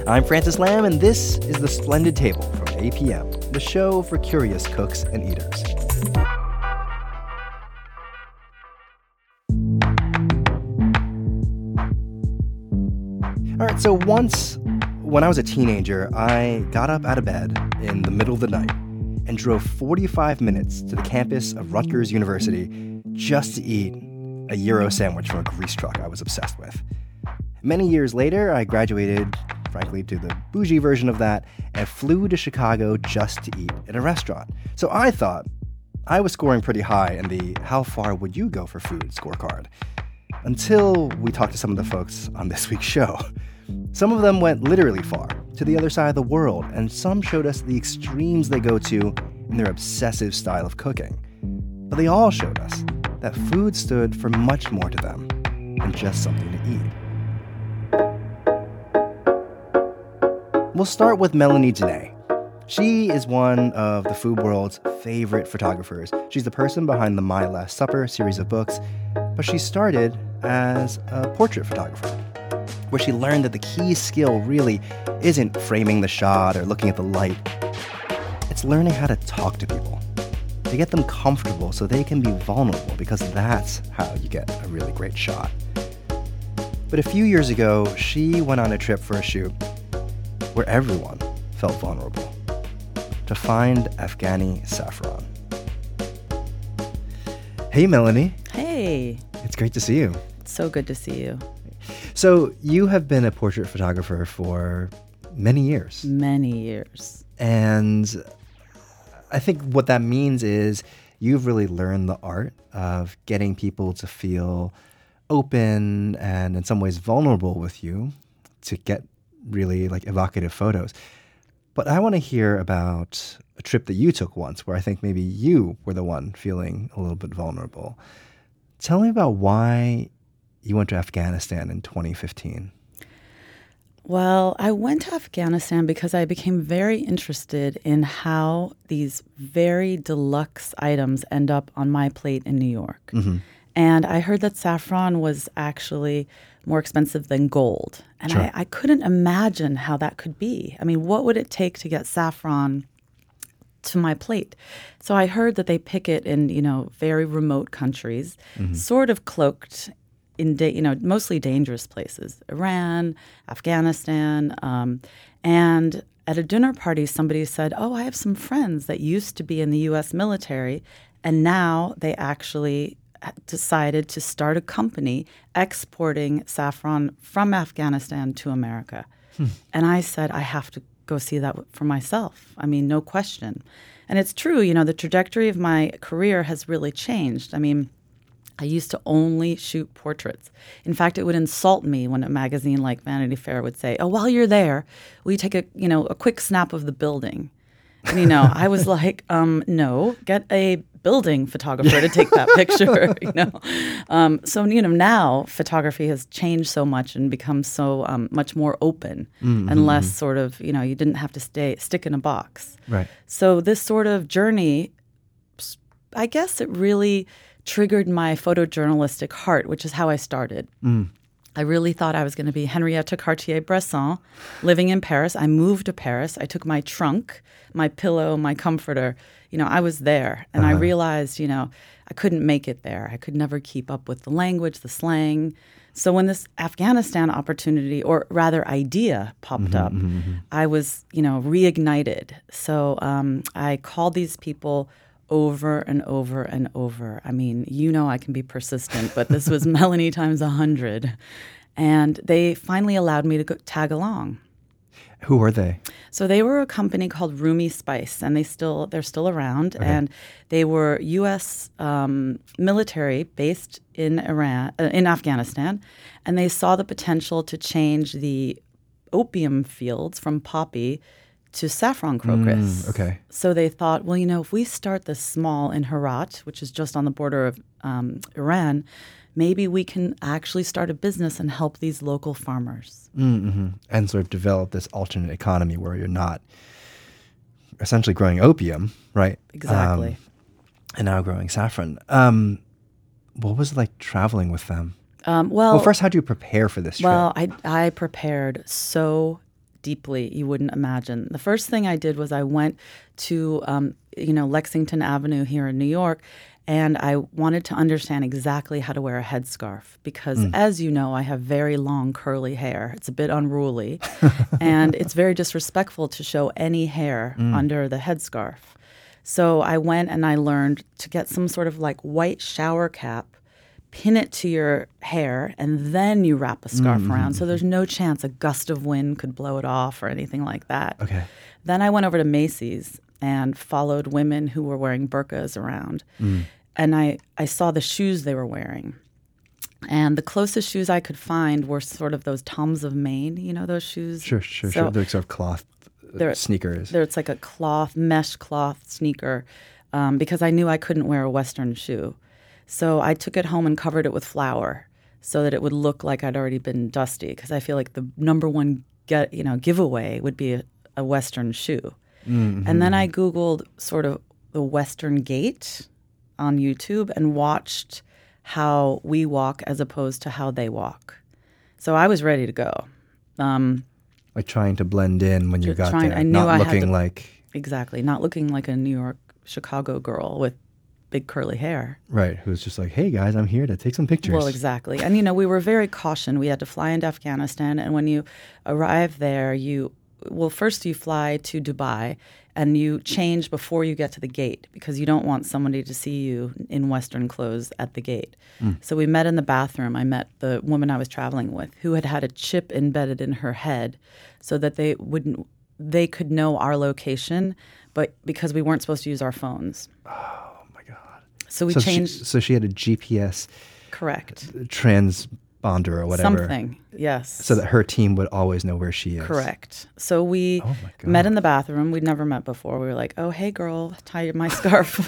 I'm Francis Lam, and this is The Splendid Table from APM, the show for curious cooks and eaters. All right, so once when I was a teenager, I got up out of bed in the middle of the night and drove 45 minutes to the campus of Rutgers University just to eat a Euro sandwich from a grease truck I was obsessed with. Many years later, I graduated, frankly, to the bougie version of that and flew to Chicago just to eat at a restaurant. So I thought I was scoring pretty high in the how far would you go for food scorecard, until we talked to some of the folks on this week's show. Some of them went literally far, to the other side of the world, and some showed us the extremes they go to in their obsessive style of cooking. But they all showed us that food stood for much more to them than just something to eat. We'll start with Melanie Janae. She is one of the food world's favorite photographers. She's the person behind the My Last Supper series of books, but she started as a portrait photographer, where she learned that the key skill really isn't framing the shot or looking at the light. It's learning how to talk to people, to get them comfortable so they can be vulnerable, because that's how you get a really great shot. But a few years ago, she went on a trip for a shoot where everyone felt vulnerable, to find Afghani saffron. Hey, Melanie. Hey. It's great to see you. It's so good to see you. So you have been a portrait photographer for many years. Many years. And I think what that means is you've really learned the art of getting people to feel open and in some ways vulnerable with you to get really like evocative photos. But I want to hear about a trip that you took once where I think maybe you were the one feeling a little bit vulnerable. Tell me about why you went to Afghanistan in 2015. Well, I went to Afghanistan because I became very interested in how these very deluxe items end up on my plate in New York. Mm-hmm. And I heard that saffron was actually more expensive than gold. And Sure. I couldn't imagine how that could be. I mean, what would it take to get saffron to my plate? So I heard that they pick it in, very remote countries, sort of cloaked in, mostly dangerous places, Iran, Afghanistan. And at a dinner party, somebody said, oh, I have some friends that used to be in the U.S. military, and now they actually decided to start a company exporting saffron from Afghanistan to America. And I said, I have to go see that for myself. I mean, no question. And it's true, the trajectory of my career has really changed. I mean, I used to only shoot portraits. In fact, it would insult me when a magazine like Vanity Fair would say, oh, while you're there, will you take a quick snap of the building? And, I was like, no, get a building photographer to take that picture, So, now photography has changed so much and become so much more open and less sort of, you didn't have to stick in a box. Right. So this sort of journey, I guess it really triggered my photojournalistic heart, which is how I started. I really thought I was going to be Henriette Cartier-Bresson living in Paris. I moved to Paris. I took my trunk, my pillow, my comforter. I was there. And I realized, I couldn't make it there. I could never keep up with the language, the slang. So when this Afghanistan opportunity, or rather idea, popped up, I was, reignited. So I called these people over and over and over. I mean, I can be persistent, but this was Melanie times 100. And they finally allowed me to tag along. Who were they? So they were a company called Rumi Spice, and they're still around. Okay. And they were U.S. Military based in Afghanistan, and they saw the potential to change the opium fields from poppy to saffron crocus. Okay. So they thought, well, if we start this small in Herat, which is just on the border of Iran, maybe we can actually start a business and help these local farmers. And sort of develop this alternate economy where you're not essentially growing opium, right? Exactly. And now growing saffron. What was it like traveling with them? Well, first, how do you prepare for this trip? Well, I prepared so deeply, you wouldn't imagine. The first thing I did was I went to, Lexington Avenue here in New York, and I wanted to understand exactly how to wear a headscarf because, as you know, I have very long curly hair. It's a bit unruly, and it's very disrespectful to show any hair under the headscarf. So I went and I learned to get some sort of like white shower cap, pin it to your hair, and then you wrap a scarf around. So there's no chance a gust of wind could blow it off or anything like that. Okay. Then I went over to Macy's and followed women who were wearing burqas around. And I saw the shoes they were wearing. And the closest shoes I could find were sort of those Toms of Maine, you know, those shoes? Sure. They're sort of cloth sneakers. It's like a mesh cloth sneaker because I knew I couldn't wear a Western shoe. So I took it home and covered it with flour so that it would look like I'd already been dusty because I feel like the number one giveaway would be a Western shoe. And then I Googled sort of the Western gait on YouTube and watched how we walk as opposed to how they walk. So I was ready to go. Like trying to blend in when you got there. I knew not I looking had to, like... Exactly. Not looking like a New York, Chicago girl with big curly hair. Right. Who's just like, hey guys, I'm here to take some pictures. Well, exactly. And, we were very cautioned. We had to fly into Afghanistan. And when you arrive there, first you fly to Dubai and you change before you get to the gate because you don't want somebody to see you in Western clothes at the gate. So we met in the bathroom. I met the woman I was traveling with who had a chip embedded in her head so that they could know our location, but because we weren't supposed to use our phones. Oh my God. So we changed. So she had a GPS. Correct. Transponder or whatever. Something, yes. So that her team would always know where she is. Correct. So we met in the bathroom. We'd never met before. We were like, oh, hey, girl, tie my scarf.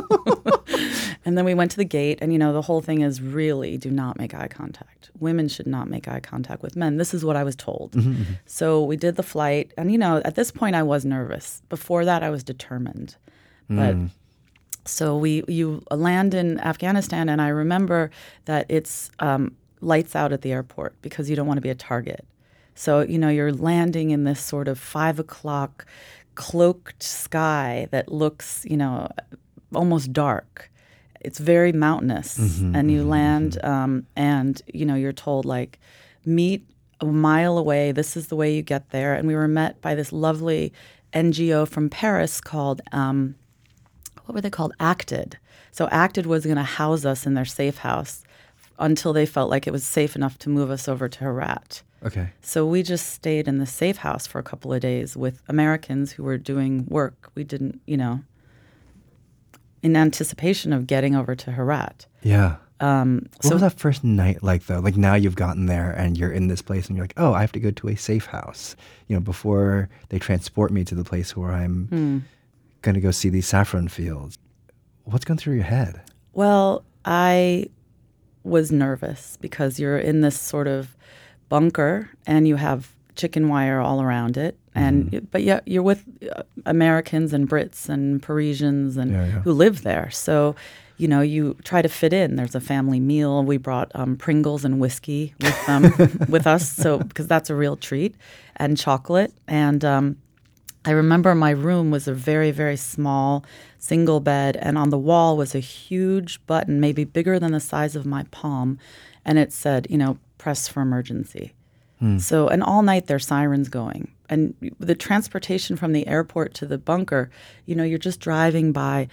And then we went to the gate. And, the whole thing is really do not make eye contact. Women should not make eye contact with men. This is what I was told. So we did the flight. And, at this point, I was nervous. Before that, I was determined. But so you land in Afghanistan. And I remember that it's lights out at the airport because you don't want to be a target. So, you're landing in this sort of 5 o'clock cloaked sky that looks, almost dark. It's very mountainous. And you land and, you're told like, meet a mile away. This is the way you get there. And we were met by this lovely NGO from Paris called, what were they called? Acted. So Acted was going to house us in their safe house until they felt like it was safe enough to move us over to Herat. Okay. So we just stayed in the safe house for a couple of days with Americans who were doing work. We didn't, in anticipation of getting over to Herat. Yeah. What was that first night like, though? Like now you've gotten there and you're in this place and you're like, oh, I have to go to a safe house, before they transport me to the place where I'm going to go see these saffron fields. What's going through your head? Well, I was nervous because you're in this sort of bunker and you have chicken wire all around it. But you're with Americans and Brits and Parisians and who live there. So, you try to fit in. There's a family meal. We brought Pringles and whiskey with us, so because that's a real treat, and chocolate. And I remember my room was a very, very small single bed, and on the wall was a huge button, maybe bigger than the size of my palm, and it said, press for emergency. So, and all night there's sirens going. And the transportation from the airport to the bunker, you're just driving by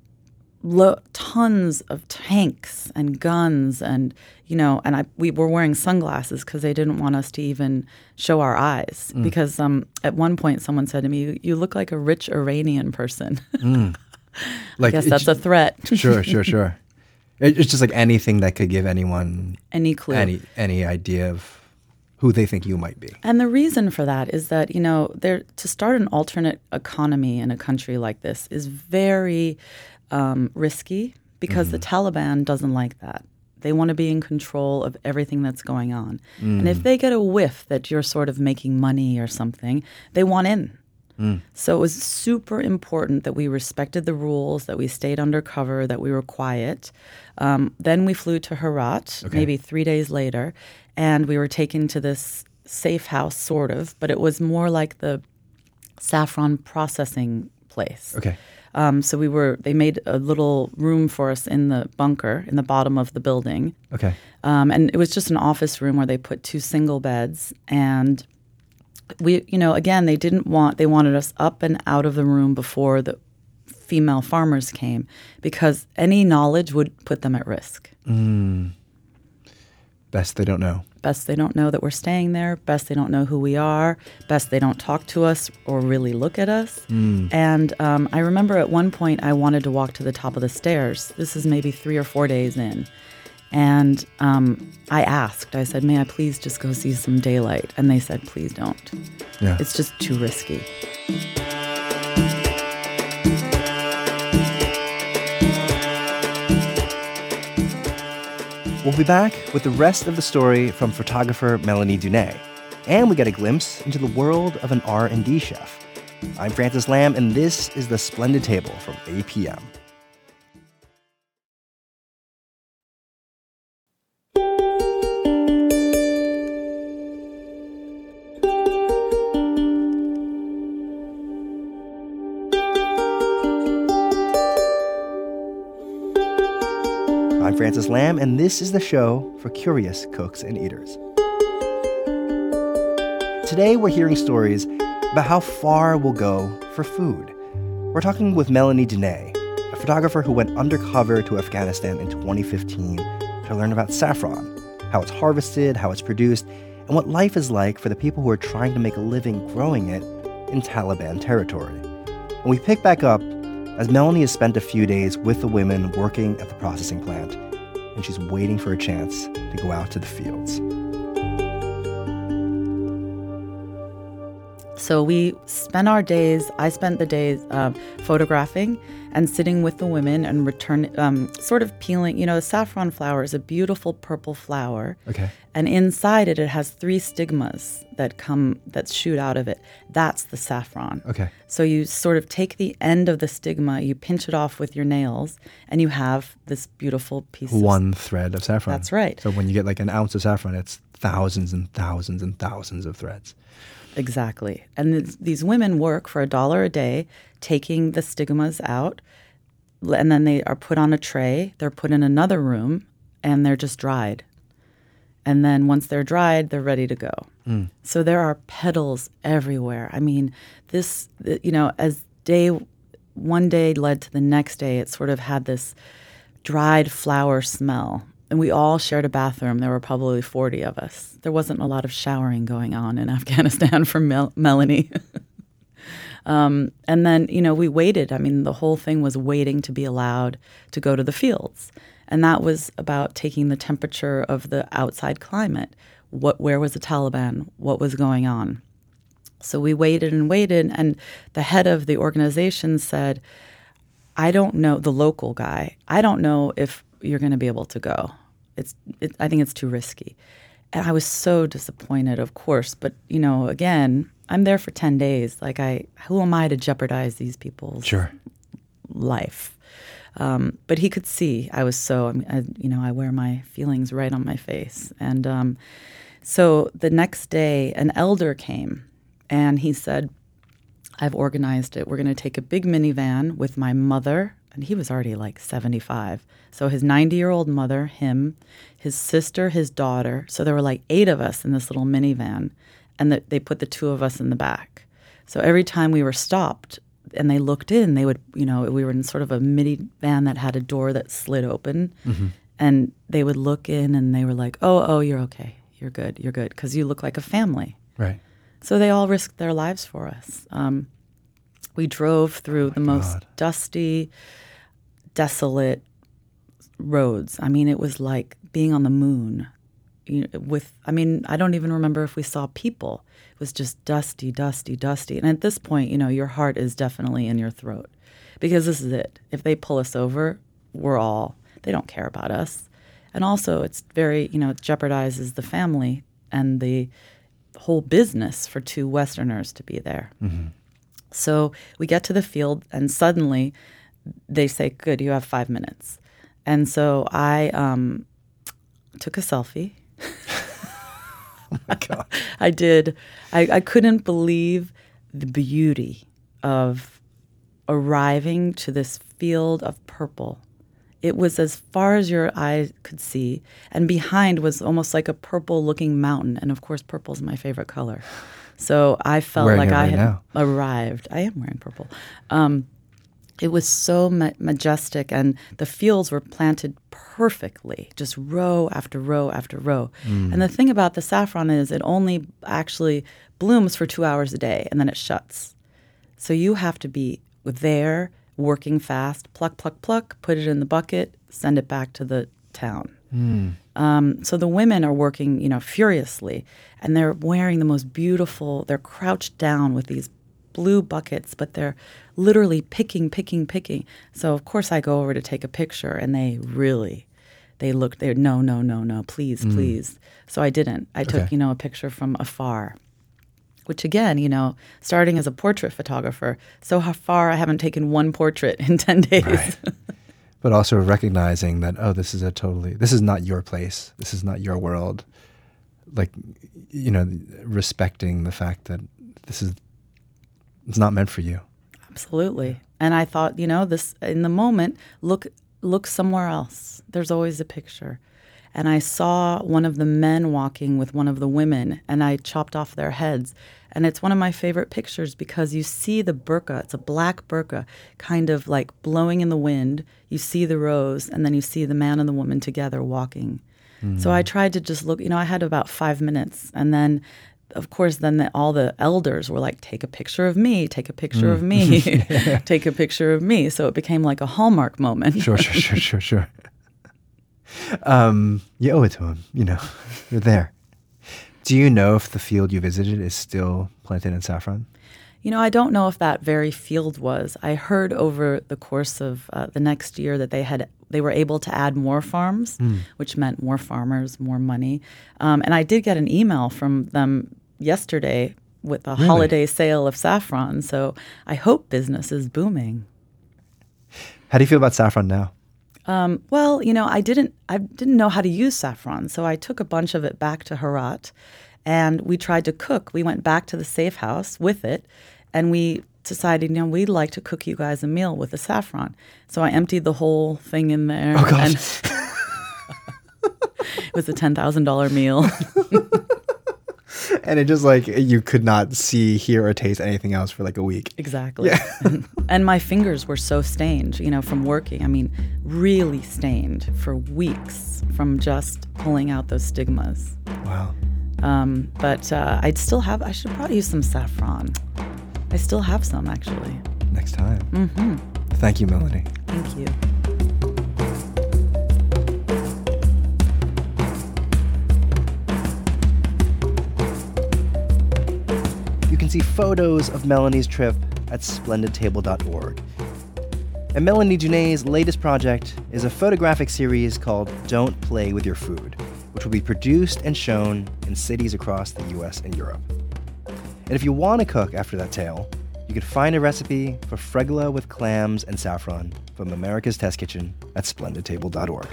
tons of tanks and guns and, we were wearing sunglasses because they didn't want us to even show our eyes. Because at one point someone said to me, you look like a rich Iranian person. Like, I guess that's a threat. Sure. It's just like anything that could give anyone any clue, any idea of who they think you might be. And the reason for that is that, to start an alternate economy in a country like this is very risky because the Taliban doesn't like that. They want to be in control of everything that's going on. And if they get a whiff that you're sort of making money or something, they want in. So it was super important that we respected the rules, that we stayed undercover, that we were quiet. Then we flew to Herat, maybe 3 days later, and we were taken to this safe house, sort of, but it was more like the saffron processing place. Okay. So they made a little room for us in the bunker in the bottom of the building. Okay. And it was just an office room where they put 2 single beds. And again, they wanted us up and out of the room before the female farmers came because any knowledge would put them at risk. Best they don't know. Best they don't know that we're staying there. Best they don't know who we are. Best they don't talk to us or really look at us. And I remember at one point I wanted to walk to the top of the stairs. This is maybe 3 or 4 days in. And I said, may I please just go see some daylight? And they said, please don't. Yeah. It's just too risky. We'll be back with the rest of the story from photographer Melanie Dunay. And we get a glimpse into the world of an R&D chef. I'm Francis Lam, and this is The Splendid Table from APM. I'm Francis Lam, and this is the show for curious cooks and eaters. Today, we're hearing stories about how far we'll go for food. We're talking with Melanie Dunay, a photographer who went undercover to Afghanistan in 2015 to learn about saffron, how it's harvested, how it's produced, and what life is like for the people who are trying to make a living growing it in Taliban territory. And we pick back up as Melanie has spent a few days with the women working at the processing plant, and she's waiting for a chance to go out to the fields. So I spent the days photographing and sitting with the women and sort of peeling. The saffron flower is a beautiful purple flower. Okay. And inside it has 3 stigmas that shoot out of it. That's the saffron. Okay. So you sort of take the end of the stigma, you pinch it off with your nails, and you have this beautiful piece one thread of saffron. That's right. So when you get like an ounce of saffron, it's thousands and thousands and thousands of threads. Exactly. And these women work for $1 a day, taking the stigmas out, and then they are put on a tray. They're put in another room, and they're just dried. And then once they're dried, they're ready to go. So there are petals everywhere. I mean, as one day led to the next day, it sort of had this dried flower smell. And we all shared a bathroom. There were probably 40 of us. There wasn't a lot of showering going on in Afghanistan for Melanie. And then, we waited. I mean, the whole thing was waiting to be allowed to go to the fields. And that was about taking the temperature of the outside climate. Where was the Taliban? What was going on? So we waited, and the head of the organization said, I don't know, the local guy, I don't know if you're going to be able to go. I think it's too risky. And I was so disappointed, of course. But, again, I'm there for 10 days. Who am I to jeopardize these people's life? But he could see I was I wear my feelings right on my face. And so the next day, an elder came, and he said, I've organized it. We're going to take a big minivan with my mother, and he was already like 75. So his 90-year-old mother, him, his sister, his daughter. So there were like 8 of us in this little minivan, and they put the 2 of us in the back. So every time we were stopped and they looked in, we were in sort of a minivan that had a door that slid open, and they would look in and they were like, oh, you're okay. You're good, because you look like a family. Right. So they all risked their lives for us. We drove through the most dusty, desolate roads. I mean, it was like being on the moon. I don't even remember if we saw people. It was just dusty, dusty, dusty. And at this point, your heart is definitely in your throat, because this is it. If they pull us over, they don't care about us. And also it's very, it jeopardizes the family and the whole business for 2 Westerners to be there. Mm-hmm. So we get to the field, and suddenly they say, good, you have 5 minutes. And so I took a selfie. Oh my God. I did. I couldn't believe the beauty of arriving to this field of purple. It was as far as your eye could see, and behind was almost like a purple-looking mountain. And of course, purple is my favorite color. So I felt Wearing like it I right had now. arrived. I am wearing purple. It was so majestic, and the fields were planted perfectly, just row after row after row. And the thing about the saffron is it only actually blooms for 2 hours a day, and then it shuts. So you have to be there, working fast, pluck, pluck, pluck, put it in the bucket, send it back to the town. So the women are working, furiously, and they're wearing the most beautiful, they're crouched down with these blue buckets, but they're literally picking. So of course I go over to take a picture, and they're no, please. So I didn't. I took, a picture from afar, which again, starting as a portrait photographer, so how far I haven't taken one portrait in 10 days. Right. But also recognizing that, this is not your place. This is not your world. Like, respecting the fact that it's not meant for you. Absolutely. And I thought, this in the moment, look somewhere else. There's always a picture. And I saw one of the men walking with one of the women, and I chopped off their heads. And it's one of my favorite pictures because you see the burqa. It's a black burqa, kind of like blowing in the wind. You see the rose, and then you see the man and the woman together walking. So I tried to just look. I had about 5 minutes. And then, of course, all the elders were like, take a picture of me, take a picture of me, take a picture of me. So it became like a Hallmark moment. Sure. You owe it to him, You're there. Do you know if the field you visited is still planted in saffron? I don't know if that very field was. I heard over the course of the next year that they were able to add more farms, which meant more farmers, more money. And I did get an email from them yesterday with a holiday sale of saffron. So I hope business is booming. How do you feel about saffron now? Well, I didn't know how to use saffron, so I took a bunch of it back to Herat, and we tried to cook. We went back to the safe house with it, and we decided, we'd like to cook you guys a meal with the saffron. So I emptied the whole thing in there. Oh, gosh. And it was a $10,000 meal. And it just you could not see, hear, or taste anything else for like a week. Exactly. Yeah. And my fingers were so stained, from working. I mean, really stained for weeks from just pulling out those stigmas. Wow. But I should probably use some saffron. I still have some, actually. Next time. Thank you, Melanie. Thank you. You can see photos of Melanie's trip at splendidtable.org. And Melanie Junet's latest project is a photographic series called Don't Play With Your Food, which will be produced and shown in cities across the US and Europe. And if you want to cook after that tale, you can find a recipe for fregla with clams and saffron from America's Test Kitchen at splendidtable.org.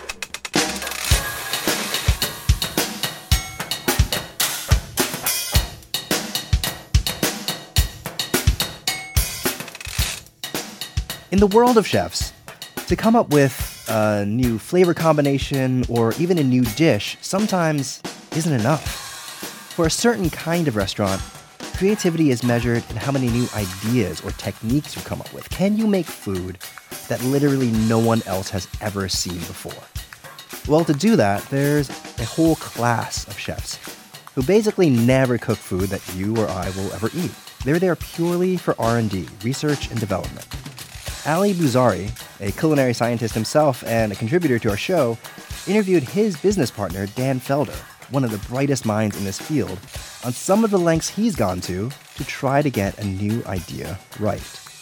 In the world of chefs, to come up with a new flavor combination or even a new dish sometimes isn't enough. For a certain kind of restaurant, creativity is measured in how many new ideas or techniques you come up with. Can you make food that literally no one else has ever seen before? Well, to do that, there's a whole class of chefs who basically never cook food that you or I will ever eat. They're there purely for R&D, research and development. Ali Bouzari, a culinary scientist himself and a contributor to our show, interviewed his business partner, Dan Felder, one of the brightest minds in this field, on some of the lengths he's gone to try to get a new idea right.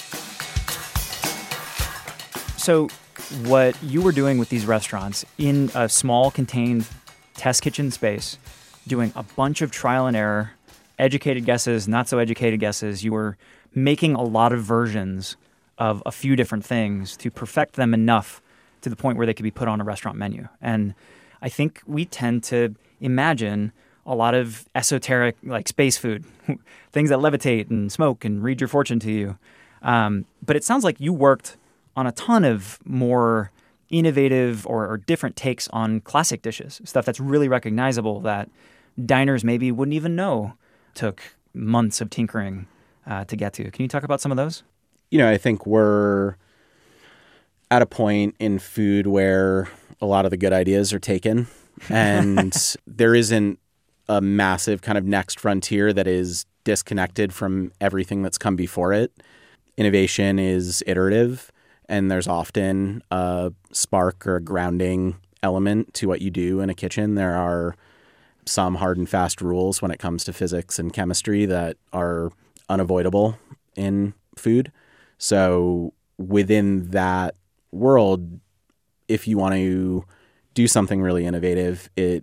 So what you were doing with these restaurants in a small contained test kitchen space, doing a bunch of trial and error, educated guesses, not so educated guesses, you were making a lot of versions of a few different things to perfect them enough to the point where they could be put on a restaurant menu. And I think we tend to imagine a lot of esoteric, like space food, things that levitate and smoke and read your fortune to you. But it sounds like you worked on a ton of more innovative or different takes on classic dishes, stuff that's really recognizable that diners maybe wouldn't even know took months of tinkering to get to. Can you talk about some of those? I think we're at a point in food where a lot of the good ideas are taken, and there isn't a massive kind of next frontier that is disconnected from everything that's come before it. Innovation is iterative, and there's often a spark or a grounding element to what you do in a kitchen. There are some hard and fast rules when it comes to physics and chemistry that are unavoidable in food. So within that world, if you want to do something really innovative, it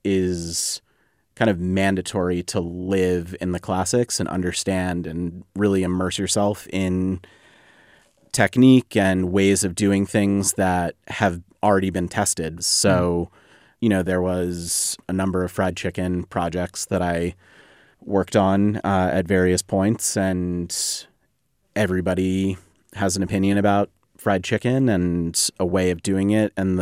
is kind of mandatory to live in the classics and understand and really immerse yourself in technique and ways of doing things that have already been tested. So, there was a number of fried chicken projects that I worked on at various points, and everybody has an opinion about fried chicken and a way of doing it. And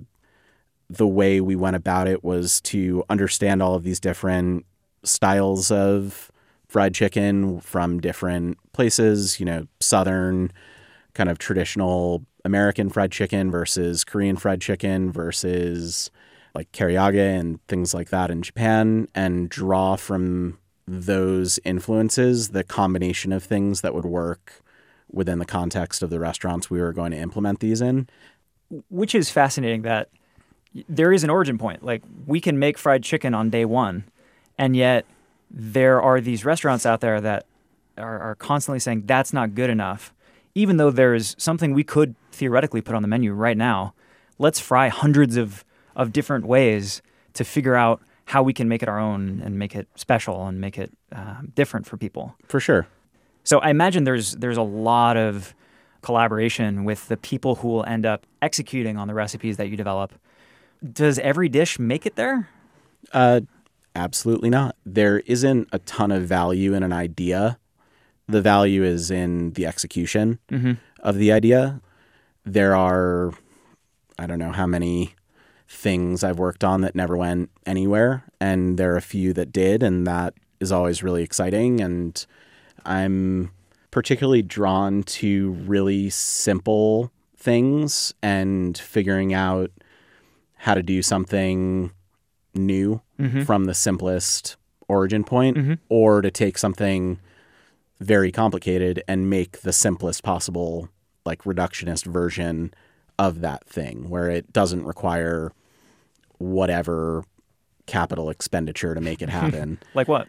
the way we went about it was to understand all of these different styles of fried chicken from different places, Southern kind of traditional American fried chicken versus Korean fried chicken versus like karaage and things like that in Japan, and draw from those influences the combination of things that would work within the context of the restaurants we were going to implement these in. Which is fascinating that there is an origin point. Like, we can make fried chicken on day one, and yet there are these restaurants out there that are constantly saying that's not good enough, even though there's something we could theoretically put on the menu right now. Let's fry hundreds of different ways to figure out how we can make it our own and make it special and make it different for people. For sure. So I imagine there's a lot of collaboration with the people who will end up executing on the recipes that you develop. Does every dish make it there? Absolutely not. There isn't a ton of value in an idea. The value is in the execution of the idea. There are, I don't know how many things I've worked on that never went anywhere, and there are a few that did, and that is always really exciting. And I'm particularly drawn to really simple things and figuring out how to do something new from the simplest origin point, or to take something very complicated and make the simplest possible, like, reductionist version of that thing, where it doesn't require whatever capital expenditure to make it happen. Like what?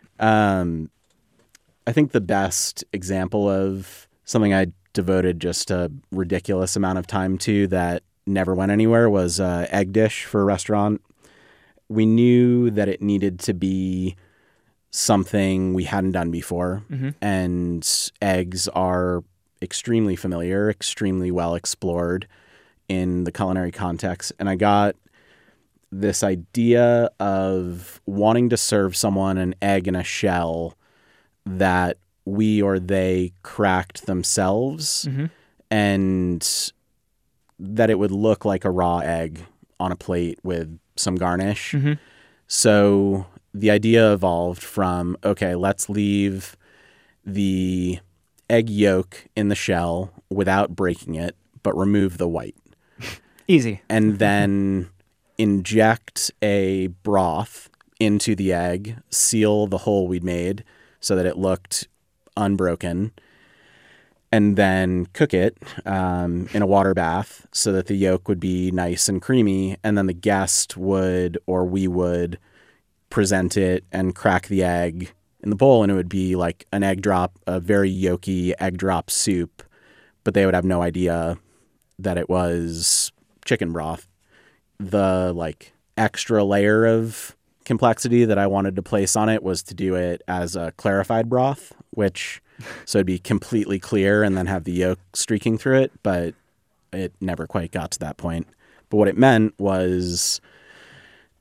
I think the best example of something I devoted just a ridiculous amount of time to that never went anywhere was egg dish for a restaurant. We knew that it needed to be something we hadn't done before, and eggs are extremely familiar, extremely well explored in the culinary context. And I got this idea of wanting to serve someone an egg in a shell that we or they cracked themselves, and that it would look like a raw egg on a plate with some garnish. So the idea evolved from, okay, let's leave the egg yolk in the shell without breaking it, but remove the white. Easy. And then inject a broth into the egg, seal the hole we'd made so that it looked unbroken, and then cook it in a water bath so that the yolk would be nice and creamy. And then the guest would, or we would, present it and crack the egg in the bowl, and it would be like an egg drop, a very yolky egg drop soup, but they would have no idea that it was chicken broth. The like extra layer of complexity that I wanted to place on it was to do it as a clarified broth, which so it'd be completely clear and then have the yolk streaking through it, but it never quite got to that point. But what it meant was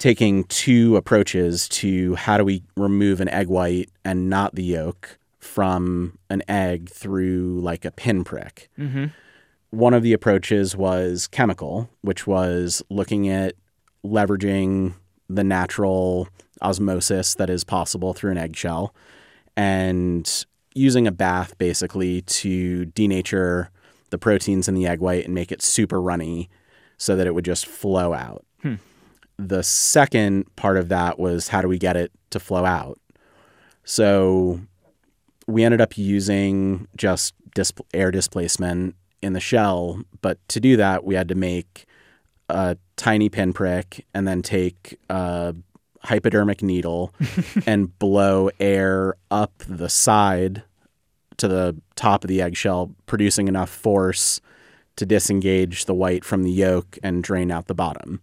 taking two approaches to how do we remove an egg white and not the yolk from an egg through like a pinprick. Mm-hmm. One of the approaches was chemical, which was looking at leveraging the natural osmosis that is possible through an eggshell and using a bath basically to denature the proteins in the egg white and make it super runny so that it would just flow out. The second part of that was how do we get it to flow out? So we ended up using just air displacement in the shell, but to do that, we had to make a tiny pinprick and then take a hypodermic needle and blow air up the side to the top of the eggshell, producing enough force to disengage the white from the yolk and drain out the bottom.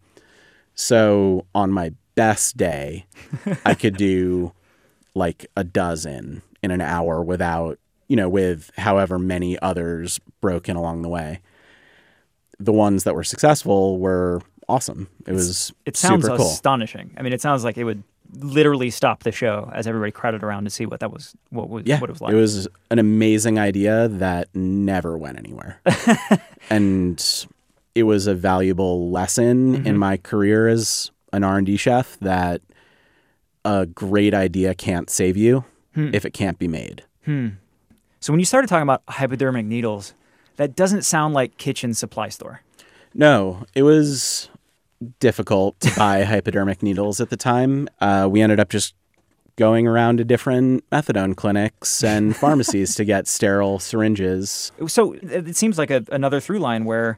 So on my best day, I could do like a dozen in an hour without, with however many others broken along the way. The ones that were successful were awesome. It sounds super cool. Astonishing. I mean, it sounds like it would literally stop the show as everybody crowded around to see what it was like. It was an amazing idea that never went anywhere. And it was a valuable lesson in my career as an R&D chef that a great idea can't save you if it can't be made. So when you started talking about hypodermic needles, that doesn't sound like kitchen supply store. No, it was difficult to buy hypodermic needles at the time. We ended up just going around to different methadone clinics and pharmacies to get sterile syringes. So it seems like another through line where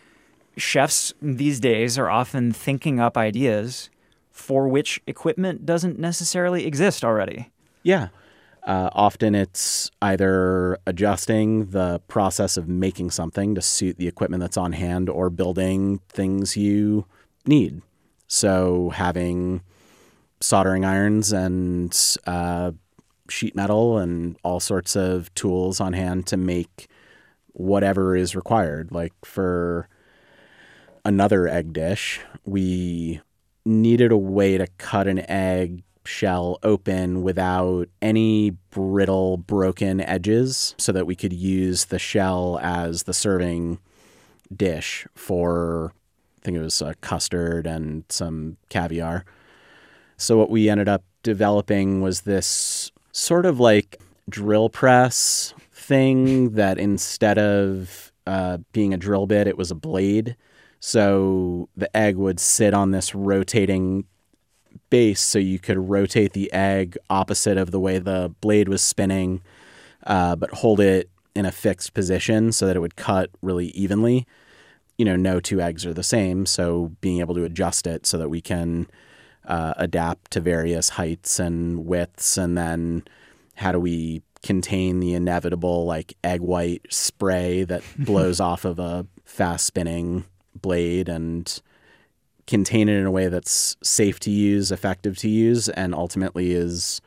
chefs these days are often thinking up ideas for which equipment doesn't necessarily exist already. Yeah. Often it's either adjusting the process of making something to suit the equipment that's on hand or building things you need. So having soldering irons and sheet metal and all sorts of tools on hand to make whatever is required. Like for another egg dish, we needed a way to cut an egg shell open without any brittle, broken edges so that we could use the shell as the serving dish for, I think it was custard and some caviar. So what we ended up developing was this sort of like drill press thing that instead of being a drill bit, it was a blade. So the egg would sit on this rotating base so you could rotate the egg opposite of the way the blade was spinning, but hold it in a fixed position so that it would cut really evenly. No two eggs are the same, so being able to adjust it so that we can adapt to various heights and widths, and then how do we contain the inevitable like egg white spray that blows off of a fast spinning blade and contain it in a way that's safe to use, effective to use, and ultimately is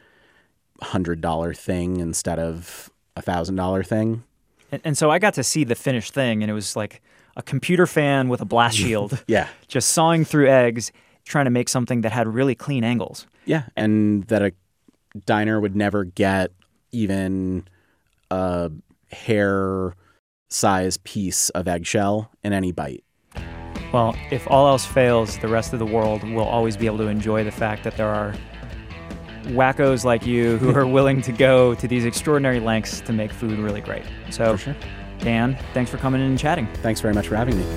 $100 thing instead of $1,000 thing. And so I got to see the finished thing, and it was like a computer fan with a blast shield. Yeah. Just sawing through eggs, trying to make something that had really clean angles. Yeah, and that a diner would never get even a hair size piece of eggshell in any bite. Well, if all else fails, the rest of the world will always be able to enjoy the fact that there are wackos like you who are willing to go to these extraordinary lengths to make food really great. So, For sure. Dan, thanks for coming in and chatting. Thanks very much for having me.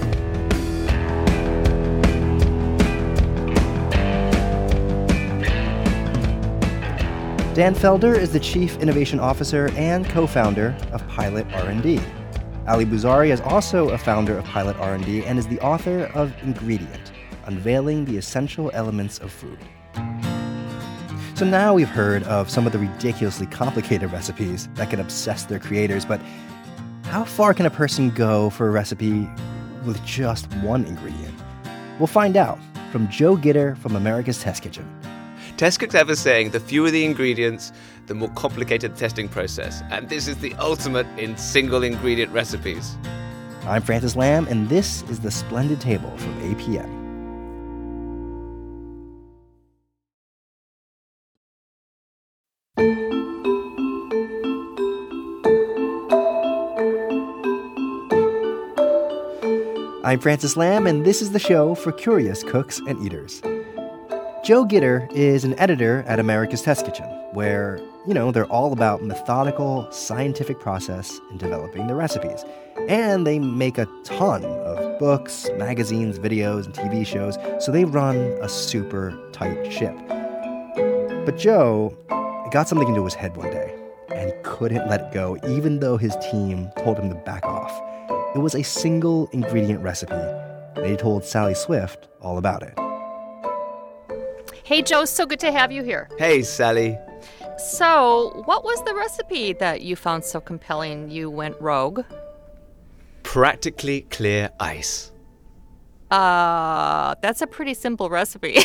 Dan Felder is the Chief Innovation Officer and co-founder of Pilot R&D. Ali Bouzari is also a founder of Pilot R&D and is the author of Ingredient, Unveiling the Essential Elements of Food. So now we've heard of some of the ridiculously complicated recipes that can obsess their creators, but how far can a person go for a recipe with just one ingredient? We'll find out from Joe Gitter from America's Test Kitchen. Test cooks have a saying, the fewer the ingredients, the more complicated the testing process. And this is the ultimate in single ingredient recipes. I'm Francis Lamb, and this is The Splendid Table from APM. I'm Francis Lamb, and this is the show for curious cooks and eaters. Joe Gitter is an editor at America's Test Kitchen, where, they're all about methodical, scientific process in developing the recipes. And they make a ton of books, magazines, videos, and TV shows, so they run a super tight ship. But Joe got something into his head one day and couldn't let it go, even though his team told him to back off. It was a single ingredient recipe, and he told Sally Swift all about it. Hey, Joe, so good to have you here. Hey, Sally. So, what was the recipe that you found so compelling you went rogue? Practically clear ice. That's a pretty simple recipe.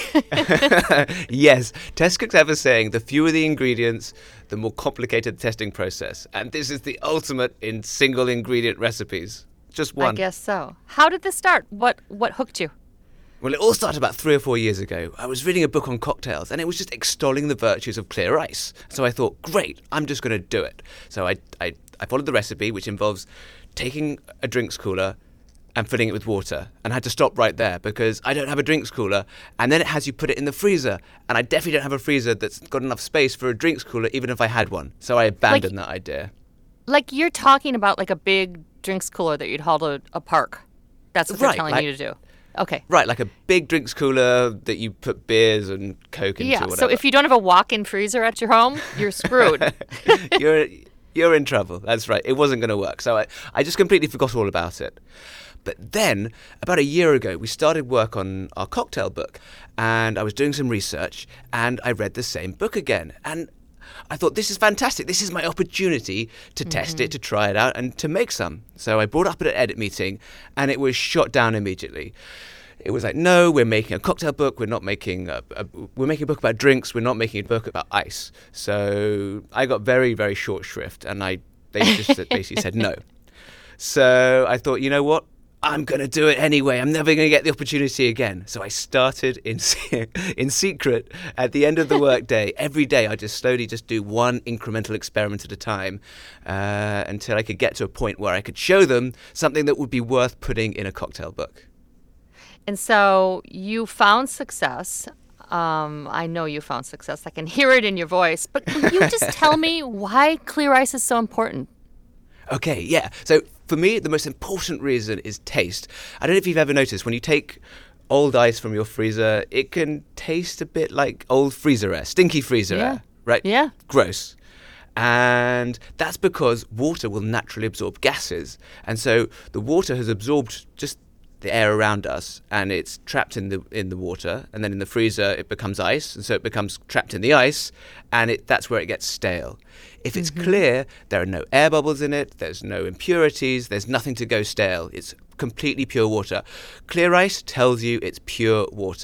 Yes, test cooks have a saying, the fewer the ingredients, the more complicated the testing process. And this is the ultimate in single ingredient recipes. Just one. I guess so. How did this start? What hooked you? Well, it all started about 3 or 4 years ago. I was reading a book on cocktails, and it was just extolling the virtues of clear ice. So I thought, great, I'm just going to do it. So I followed the recipe, which involves taking a drinks cooler and filling it with water. And I had to stop right there because I don't have a drinks cooler. And then it has you put it in the freezer. And I definitely don't have a freezer that's got enough space for a drinks cooler, even if I had one. So I abandoned that idea. Like you're talking about like a big drinks cooler that you'd haul to a park. That's what they're telling you to do. Okay. Right, like a big drinks cooler that you put beers and Coke into. Yeah, whatever. so if you don't have a walk-in freezer at your home, you're screwed. You're in trouble. That's right. It wasn't going to work. So I just completely forgot all about it. But then, about a year ago, we started work on our cocktail book. And I was doing some research, and I read the same book again. And I thought, this is fantastic. This is my opportunity to test it, to try it out, and to make some. So I brought it up at an edit meeting, and it was shot down immediately. It was like, no, we're making a cocktail book. We're not making we're making a book about drinks. We're not making a book about ice. So I got very, very short shrift, and they just basically said no. So I thought, you know what? I'm going to do it anyway. I'm never going to get the opportunity again. So I started in secret at the end of the workday. Every day I just slowly do one incremental experiment at a time until I could get to a point where I could show them something that would be worth putting in a cocktail book. And so you found success. I know you found success. I can hear it in your voice. But can you just tell me why clear ice is so important? Okay, yeah. So for me, the most important reason is taste. I don't know if you've ever noticed, when you take old ice from your freezer, it can taste a bit like old freezer air, stinky freezer air, right? Yeah. Gross. And that's because water will naturally absorb gases. And so the water has absorbed just the air around us, and it's trapped in the water, and then in the freezer it becomes ice, and so it becomes trapped in the ice, and that's where it gets stale. If it's clear, there are no air bubbles in it, there's no impurities, there's nothing to go stale. It's completely pure water. Clear ice tells you it's pure water.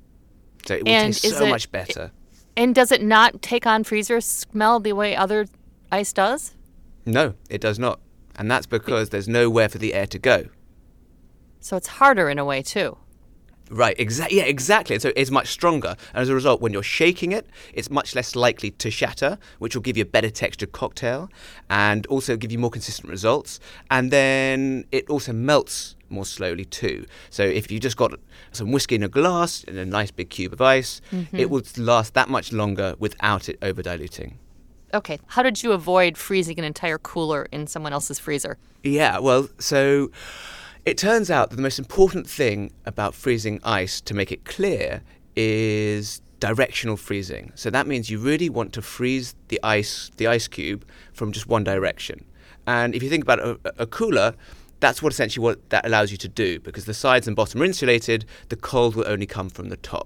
So it will taste so much better. And does it not take on freezer smell the way other ice does? No, it does not. And that's because there's nowhere for the air to go. So it's harder in a way, too. Right, exactly. So it's much stronger. And as a result, when you're shaking it, it's much less likely to shatter, which will give you a better textured cocktail and also give you more consistent results. And then it also melts more slowly, too. So if you just got some whiskey in a glass and a nice big cube of ice, it will last that much longer without it over-diluting. Okay, how did you avoid freezing an entire cooler in someone else's freezer? Yeah, well, so it turns out that the most important thing about freezing ice to make it clear is directional freezing. So that means you really want to freeze the ice cube from just one direction. And if you think about a cooler, that's essentially what that allows you to do, because the sides and bottom are insulated, the cold will only come from the top.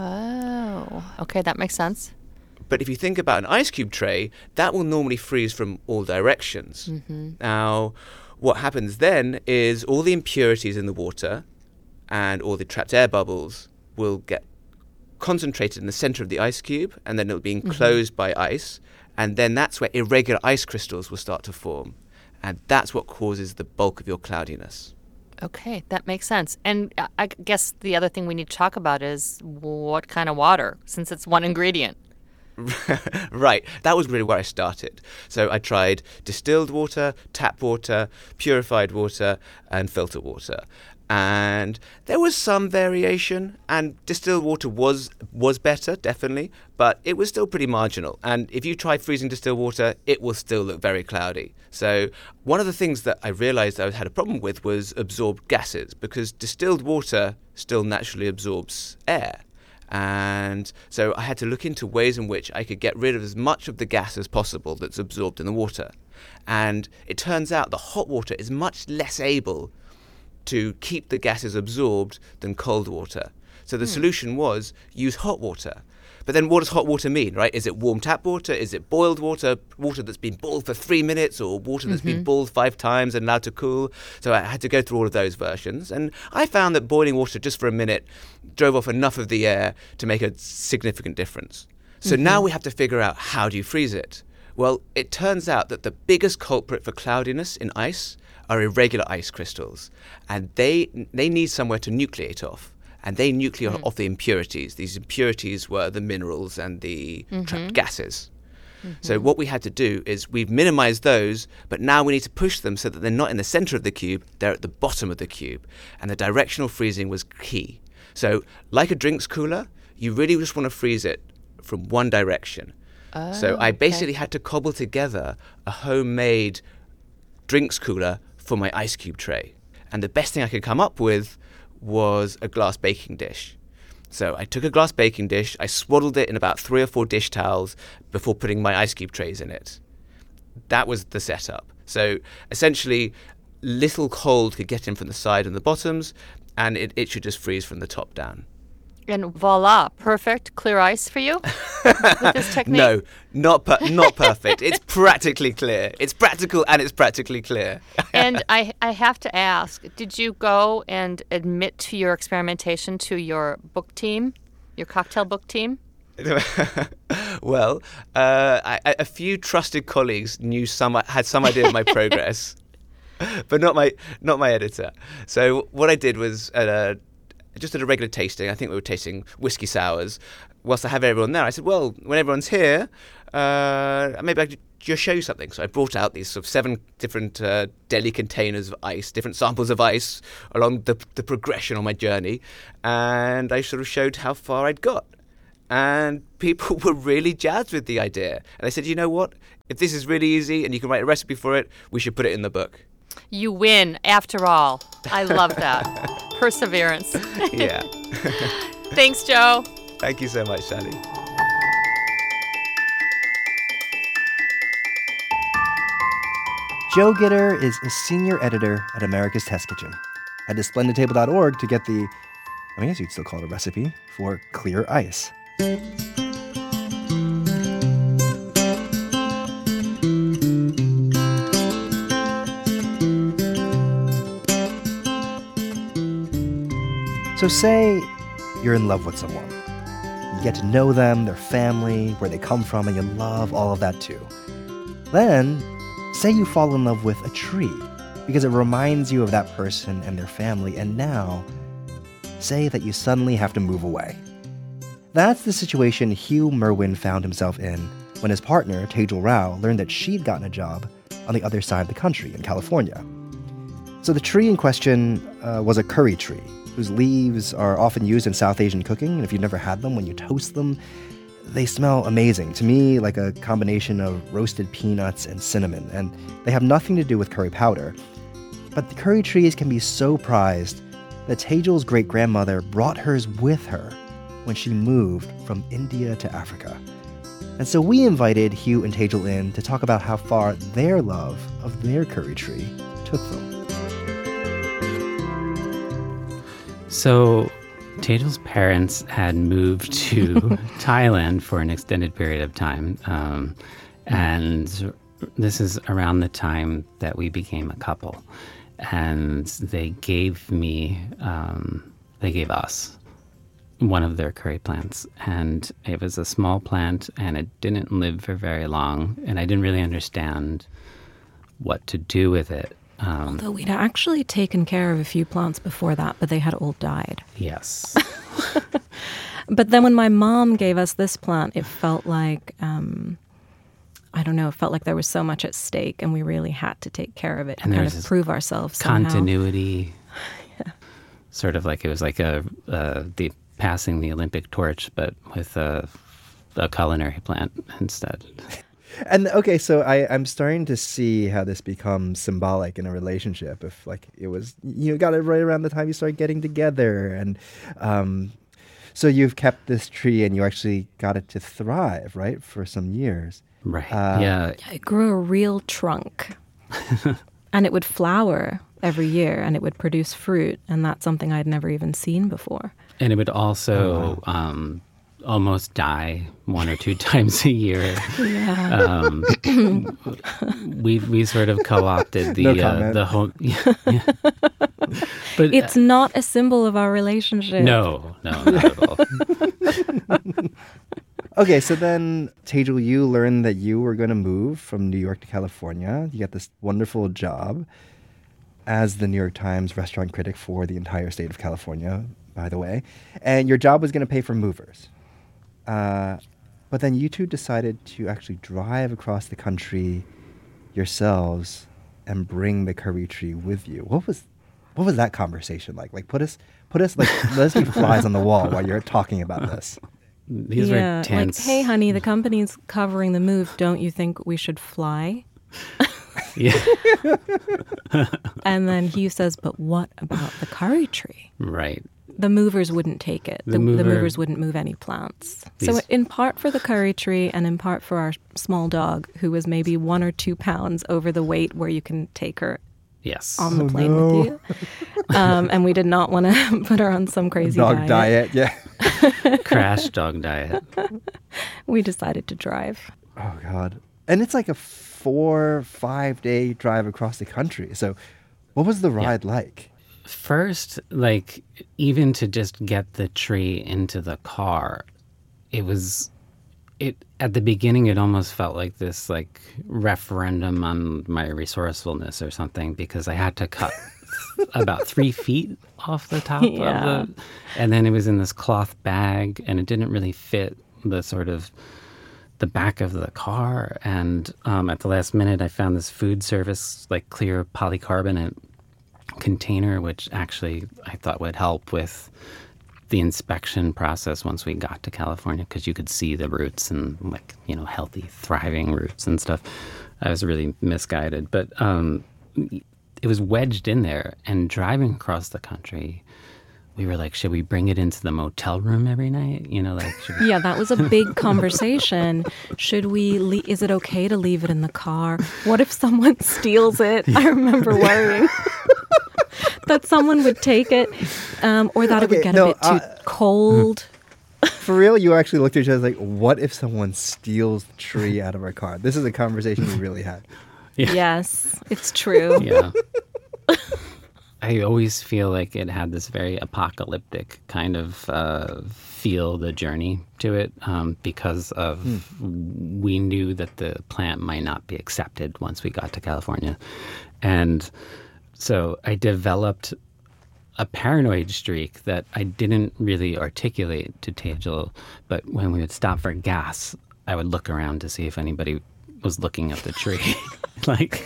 Oh, okay, that makes sense. But if you think about an ice cube tray, that will normally freeze from all directions. Now, what happens then is all the impurities in the water and all the trapped air bubbles will get concentrated in the center of the ice cube, and then it'll be enclosed by ice, and then that's where irregular ice crystals will start to form, and that's what causes the bulk of your cloudiness. Okay, that makes sense. And I guess the other thing we need to talk about is what kind of water, since it's one ingredient. Right, that was really where I started. So I tried distilled water, tap water, purified water, and filter water. And there was some variation, and distilled water was better, definitely, but it was still pretty marginal. And if you try freezing distilled water, it will still look very cloudy. So one of the things that I realized I had a problem with was absorbed gases, because distilled water still naturally absorbs air. And so I had to look into ways in which I could get rid of as much of the gas as possible that's absorbed in the water. And it turns out the hot water is much less able to keep the gases absorbed than cold water. So the solution was use hot water. But then what does hot water mean, right? Is it warm tap water? Is it boiled water? Water that's been boiled for 3 minutes, or water that's been boiled 5 times and allowed to cool? So I had to go through all of those versions. And I found that boiling water just for a minute drove off enough of the air to make a significant difference. So now we have to figure out, how do you freeze it? Well, it turns out that the biggest culprit for cloudiness in ice are irregular ice crystals, and they need somewhere to nucleate off, and they nucleate off the impurities. These impurities were the minerals and the trapped gases. So what we had to do is we've minimized those, but now we need to push them so that they're not in the center of the cube, they're at the bottom of the cube, and the directional freezing was key. So like a drinks cooler, you really just want to freeze it from one direction. So I basically had to cobble together a homemade drinks cooler for my ice cube tray. And the best thing I could come up with was a glass baking dish. So I took a glass baking dish, I swaddled it in about 3 or 4 dish towels before putting my ice cube trays in it. That was the setup. So essentially, little cold could get in from the side and the bottoms, and it should just freeze from the top down. And voila, perfect clear ice for you with this technique? No, not perfect. It's practically clear. It's practical and it's practically clear. And I have to ask, did you go and admit to your experimentation to your book team, your cocktail book team? Well, a few trusted colleagues had some idea of my progress, but not my editor. So what I did was just at a regular tasting, I think we were tasting whiskey sours. Whilst I have everyone there, I said, well, when everyone's here, maybe I could just show you something. So I brought out these sort of 7 different deli containers of ice, different samples of ice along the progression on my journey. And I sort of showed how far I'd got. And people were really jazzed with the idea. And they said, you know what? If this is really easy and you can write a recipe for it, we should put it in the book. You win, after all. I love that. Perseverance. Yeah. Thanks, Joe. Thank you so much, Sally. Joe Gitter is a senior editor at America's Test Kitchen. Head to splendidtable.org to get the, I guess you'd still call it a recipe, for clear ice. So say you're in love with someone. You get to know them, their family, where they come from, and you love all of that too. Then, say you fall in love with a tree because it reminds you of that person and their family, and now, say that you suddenly have to move away. That's the situation Hugh Merwin found himself in when his partner, Tejal Rao, learned that she'd gotten a job on the other side of the country in California. So the tree in question was a curry tree, whose leaves are often used in South Asian cooking, and if you've never had them, when you toast them, they smell amazing. To me, like a combination of roasted peanuts and cinnamon, and they have nothing to do with curry powder. But the curry trees can be so prized that Tejal's great-grandmother brought hers with her when she moved from India to Africa. And so we invited Hugh and Tejal in to talk about how far their love of their curry tree took them. So, Tejal's parents had moved to Thailand for an extended period of time, and this is around the time that we became a couple. And they gave us one of their curry plants, and it was a small plant, and it didn't live for very long, and I didn't really understand what to do with it. Although we'd actually taken care of a few plants before that, but they had all died. Yes. But then when my mom gave us this plant, it felt like, I don't know, it felt like there was so much at stake and we really had to take care of it and kind of prove ourselves somehow. Continuity. Yeah. sort of like it was like the passing the Olympic torch, but with a culinary plant instead. And okay, so I'm starting to see how this becomes symbolic in a relationship. If like it was, you got it right around the time you started getting together, and so you've kept this tree and you actually got it to thrive, right, for some years. Right. Yeah. It grew a real trunk. And it would flower every year and it would produce fruit. And that's something I'd never even seen before. And it would also almost die 1 or 2 times a year. Yeah. We sort of co-opted the whole. Yeah. But It's not a symbol of our relationship. no, not at all. Okay, so then, Tejal, you learned that you were going to move from New York to California. You got this wonderful job as the New York Times restaurant critic for the entire state of California, by the way. And your job was going to pay for movers. But then you two decided to actually drive across the country yourselves and bring the curry tree with you. What was that conversation like? Like, put us like, let's be flies on the wall while you're talking about this. These were tense. Like, hey, honey, the company's covering the move. Don't you think we should fly? Yeah. And then Hugh says, but what about the curry tree? Right. The movers wouldn't take it. The movers wouldn't move any plants. So in part for the curry tree and in part for our small dog, who was maybe 1 or 2 pounds over the weight where you can take her Yes. on the plane with you. And we did not want to put her on some crazy Dog diet, yeah. Crash dog diet. We decided to drive. Oh, God. And it's like a 4-5 day drive across the country. So what was the ride like? First, like, even to just get the tree into the car, at the beginning, it almost felt like this, like, referendum on my resourcefulness or something, because I had to cut about 3 feet off the top of and then it was in this cloth bag, and it didn't really fit the back of the car. And at the last minute, I found this food service, like, clear polycarbonate container, which actually I thought would help with the inspection process once we got to California, because you could see the roots and, like, healthy, thriving roots and stuff. I was really misguided, but it was wedged in there. And driving across the country, we were like, should we bring it into the motel room every night? Yeah, that was a big conversation. Should we? Is it okay to leave it in the car? What if someone steals it? I remember worrying that someone would take it, or that it would get a bit too cold. For real, you actually looked at each other like, what if someone steals the tree out of our car? This is a conversation we really had. Yeah. Yes, it's true. Yeah. I always feel like it had this very apocalyptic kind of feel, the journey to it, because of we knew that the plant might not be accepted once we got to California. And so I developed a paranoid streak that I didn't really articulate to Tejal, but when we would stop for gas, I would look around to see if anybody was looking at the tree. like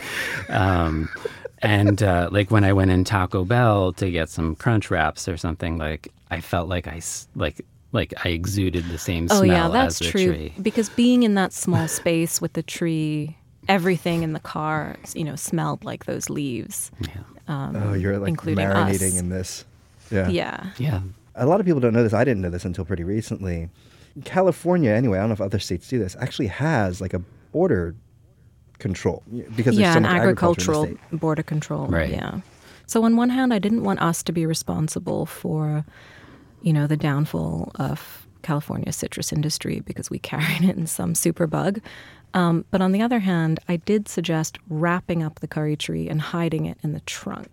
when I went in Taco Bell to get some Crunch Wraps or something, like, I felt like I exuded the same smell yeah, that's as the true. tree. Because being in that small space with the tree, everything in the car, smelled like those leaves. Yeah. You're like marinating us in this. Yeah. Yeah. Yeah. A lot of people don't know this. I didn't know this until pretty recently. California, anyway, I don't know if other states do this, actually has like a border control because there's so much agricultural in the state. border control. Right. Yeah. So on one hand, I didn't want us to be responsible for, the downfall of California's citrus industry because we carried it in some superbug. But on the other hand, I did suggest wrapping up the curry tree and hiding it in the trunk.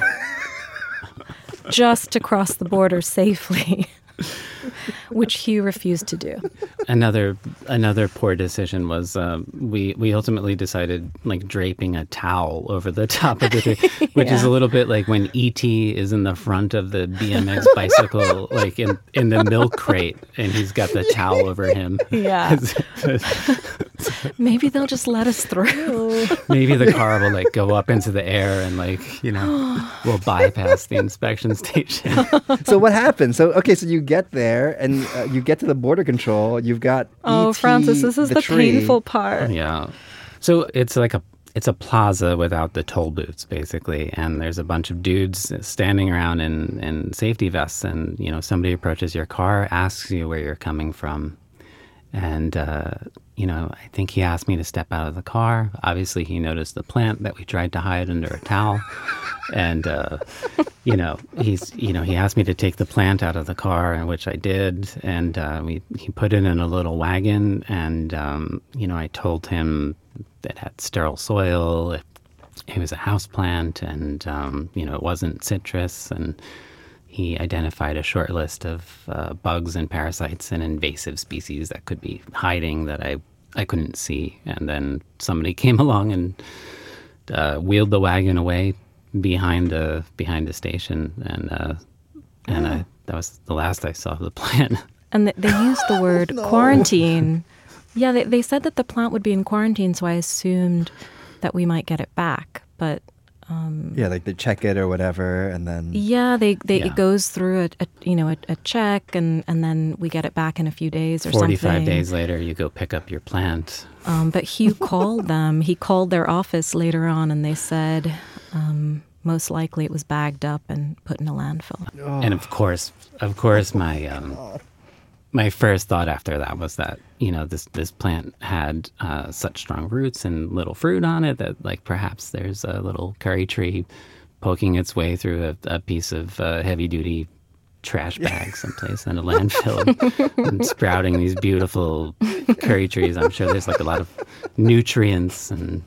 Just to cross the border safely, which Hugh refused to do. Another poor decision was we ultimately decided, like, draping a towel over the top of the tree, which is a little bit like when E.T. is in the front of the BMX bicycle, like in the milk crate, and he's got the towel over him. Yeah. Maybe they'll just let us through. Maybe the car will like go up into the air and like, we'll bypass the inspection station. So what happened? So you get there and you get to the border control. You've got Oh, E.T., Francis, this is the tree. painful part. Yeah. So it's a plaza without the toll booths, basically. And there's a bunch of dudes standing around in safety vests. And, somebody approaches your car, asks you where you're coming from. And, I think he asked me to step out of the car. Obviously, he noticed the plant that we tried to hide under a towel. And, he asked me to take the plant out of the car, which I did. And he put it in a little wagon. And, I told him that it had sterile soil. It was a house plant, and, it wasn't citrus. And he identified a short list of bugs and parasites and invasive species that could be hiding that I couldn't see. And then somebody came along and wheeled the wagon away behind the station, and that was the last I saw of the plant. And they used the word quarantine. Yeah, they said that the plant would be in quarantine, so I assumed that we might get it back. But like they check it or whatever, and then it goes through a check, and then we get it back in a few days or 45 something. 45 days later, you go pick up your plant. But Hugh called them. He called their office later on, and they said most likely it was bagged up and put in a landfill. Oh. And of course, my first thought after that was that this plant had such strong roots and little fruit on it that like perhaps there's a little curry tree poking its way through a piece of heavy duty trash bag someplace in a landfill and sprouting these beautiful curry trees. I'm sure there's like a lot of nutrients and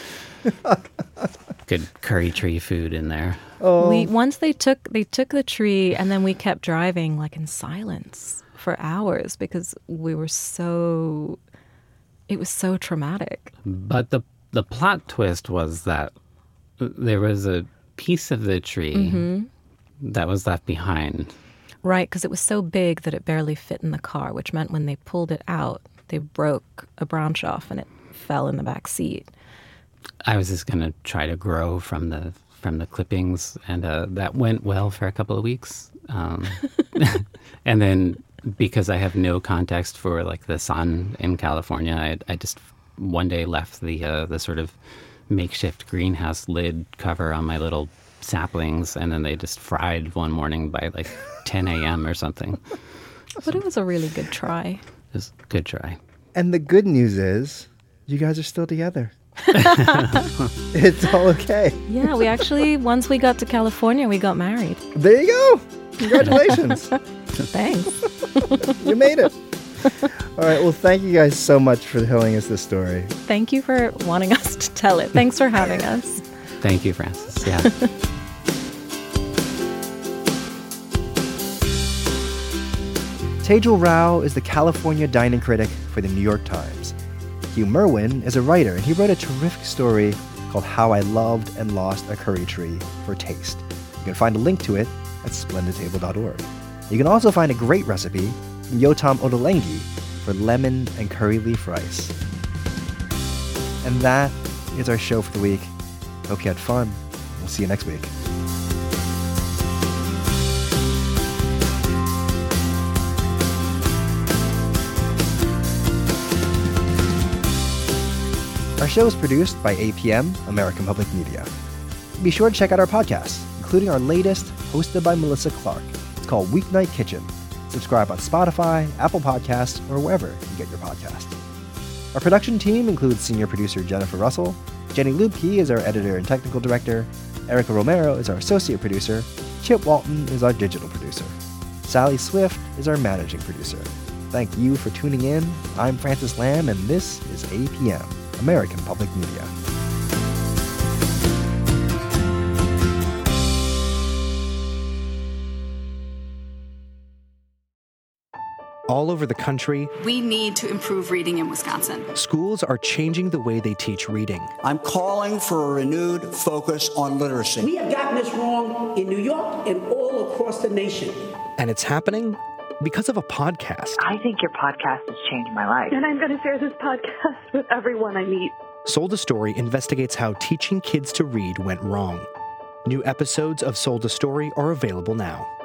good curry tree food in there. Once they took the tree, and then we kept driving like in silence for hours because it was so traumatic. But the plot twist was that there was a piece of the tree that was left behind. Right, because it was so big that it barely fit in the car, which meant when they pulled it out, they broke a branch off and it fell in the back seat. I was just going to try to grow from the clippings, and that went well for a couple of weeks. And then because I have no context for like the sun in California, I just one day left the sort of makeshift greenhouse lid cover on my little saplings, and then they just fried one morning by like 10 a.m. or something. But it was a really good try. It was a good try. And the good news is, you guys are still together. It's all okay. Yeah, we actually, once we got to California, we got married. There you go. Congratulations. Thanks. You made it. All right. Well, thank you guys so much for telling us this story. Thank you for wanting us to tell it. Thanks for having us. Thank you, Francis. Yeah. Tejal Rao is the California dining critic for the New York Times. Hugh Merwin is a writer, and he wrote a terrific story called How I Loved and Lost a Curry Tree for Taste. You can find a link to it at splendidtable.org. You can also find a great recipe from Yotam Ottolenghi for lemon and curry leaf rice. And that is our show for the week. Hope you had fun. We'll see you next week. Our show is produced by APM, American Public Media. Be sure to check out our podcasts, including our latest, hosted by Melissa Clark. It's called Weeknight Kitchen. Subscribe on Spotify, Apple Podcasts, or wherever you get your podcasts. Our production team includes senior producer Jennifer Russell, Jenny Lubke is our editor and technical director, Erica Romero is our associate producer, Chip Walton is our digital producer. Sally Swift is our managing producer. Thank you for tuning in. I'm Francis Lamb, and this is APM, American Public Media. All over the country, we need to improve reading in Wisconsin. Schools are changing the way they teach reading. I'm calling for a renewed focus on literacy. We have gotten this wrong in New York and all across the nation. And it's happening because of a podcast. I think your podcast has changed my life. And I'm going to share this podcast with everyone I meet. Sold a Story investigates how teaching kids to read went wrong. New episodes of Sold a Story are available now.